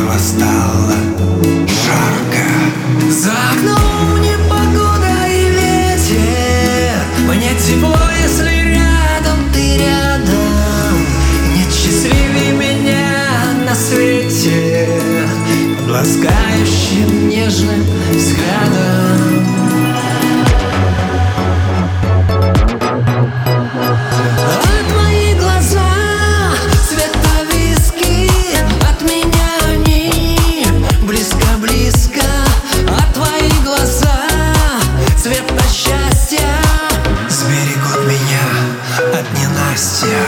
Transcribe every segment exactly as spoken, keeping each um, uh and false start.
снова стало жарко. За окном непогода и ветер, мне тепло, если рядом ты рядом. Нет счастливее меня на свете под ласкающим нежным взглядом. От мои глаза цвета виски, от меня они близко-близко. От твои глаза цвета счастья сберегут меня от ненастья.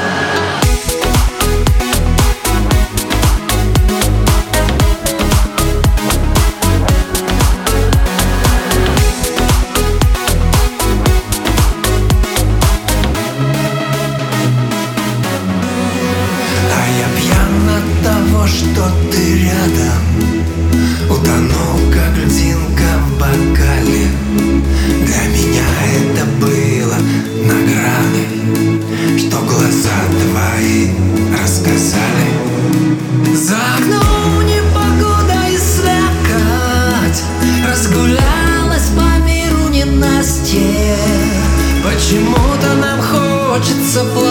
Что ты рядом, утонул, как льдинка в бокале. Для меня это было наградой, что глаза твои рассказали. За окном непогода и слякоть, разгулялась по миру ненастье. Почему-то нам хочется плакать.